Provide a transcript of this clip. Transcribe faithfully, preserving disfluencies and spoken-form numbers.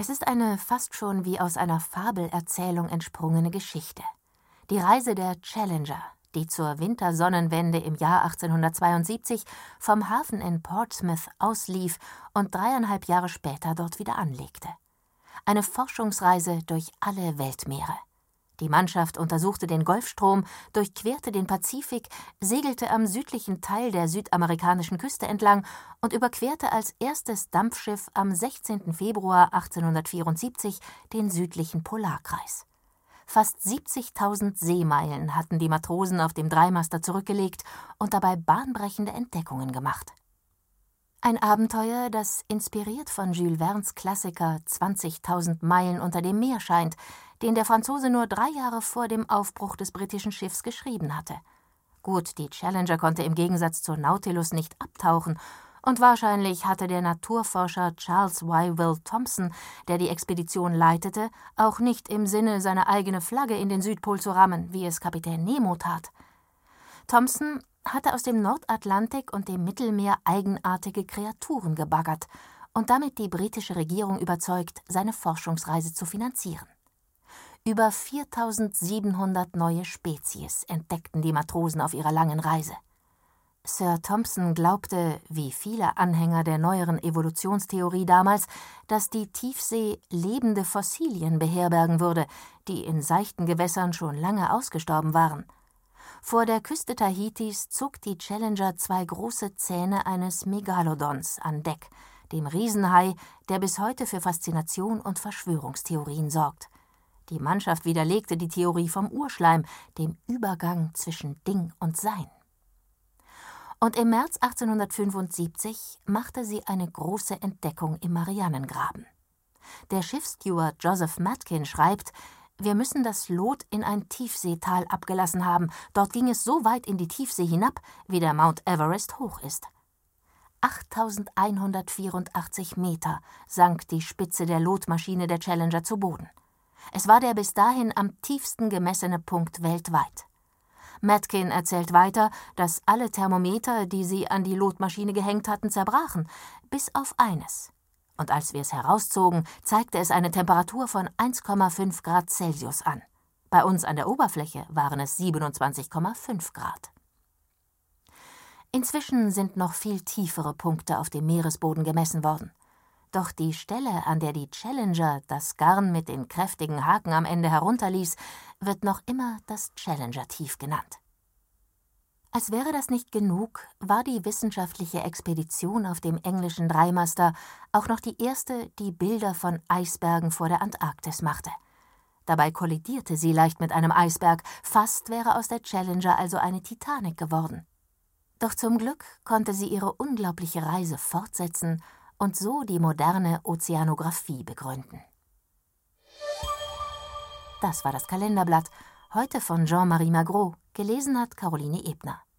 Es ist eine fast schon wie aus einer Fabelerzählung entsprungene Geschichte. Die Reise der Challenger, die zur Wintersonnenwende im Jahr achtzehnhundertzweiundsiebzig vom Hafen in Portsmouth auslief und dreieinhalb Jahre später dort wieder anlegte. Eine Forschungsreise durch alle Weltmeere. Die Mannschaft untersuchte den Golfstrom, durchquerte den Pazifik, segelte am südlichen Teil der südamerikanischen Küste entlang und überquerte als erstes Dampfschiff am sechzehnten Februar achtzehnhundertvierundsiebzig den südlichen Polarkreis. Fast siebzigtausend Seemeilen hatten die Matrosen auf dem Dreimaster zurückgelegt und dabei bahnbrechende Entdeckungen gemacht. Ein Abenteuer, das inspiriert von Jules Vernes Klassiker zwanzigtausend Meilen unter dem Meer scheint, den der Franzose nur drei Jahre vor dem Aufbruch des britischen Schiffs geschrieben hatte. Gut, die Challenger konnte im Gegensatz zur Nautilus nicht abtauchen, und wahrscheinlich hatte der Naturforscher Charles Y. Will Thompson, der die Expedition leitete, auch nicht im Sinne, seine eigene Flagge in den Südpol zu rammen, wie es Kapitän Nemo tat. Thompson hatte aus dem Nordatlantik und dem Mittelmeer eigenartige Kreaturen gebaggert und damit die britische Regierung überzeugt, seine Forschungsreise zu finanzieren. Über viertausendsiebenhundert neue Spezies entdeckten die Matrosen auf ihrer langen Reise. Sir Thompson glaubte, wie viele Anhänger der neueren Evolutionstheorie damals, dass die Tiefsee lebende Fossilien beherbergen würde, die in seichten Gewässern schon lange ausgestorben waren. Vor der Küste Tahitis zog die Challenger zwei große Zähne eines Megalodons an Deck, dem Riesenhai, der bis heute für Faszination und Verschwörungstheorien sorgt. Die Mannschaft widerlegte die Theorie vom Urschleim, dem Übergang zwischen Ding und Sein. Und im März achtzehnhundertfünfundsiebzig machte sie eine große Entdeckung im Marianengraben. Der Schiffssteward Joseph Matkin schreibt: Wir müssen das Lot in ein Tiefseetal abgelassen haben. Dort ging es so weit in die Tiefsee hinab, wie der Mount Everest hoch ist. achttausendeinhundertvierundachtzig Meter sank die Spitze der Lotmaschine der Challenger zu Boden. Es war der bis dahin am tiefsten gemessene Punkt weltweit. Matkin erzählt weiter, dass alle Thermometer, die sie an die Lotmaschine gehängt hatten, zerbrachen, bis auf eines. Und als wir es herauszogen, zeigte es eine Temperatur von eins Komma fünf Grad Celsius an. Bei uns an der Oberfläche waren es siebenundzwanzig Komma fünf Grad. Inzwischen sind noch viel tiefere Punkte auf dem Meeresboden gemessen worden. Doch die Stelle, an der die Challenger das Garn mit den kräftigen Haken am Ende herunterließ, wird noch immer das Challenger-Tief genannt. Als wäre das nicht genug, war die wissenschaftliche Expedition auf dem englischen Dreimaster auch noch die erste, die Bilder von Eisbergen vor der Antarktis machte. Dabei kollidierte sie leicht mit einem Eisberg, fast wäre aus der Challenger also eine Titanic geworden. Doch zum Glück konnte sie ihre unglaubliche Reise fortsetzen und so die moderne Ozeanographie begründen. Das war das Kalenderblatt, heute von Jean-Marie Magro, gelesen hat Caroline Ebner.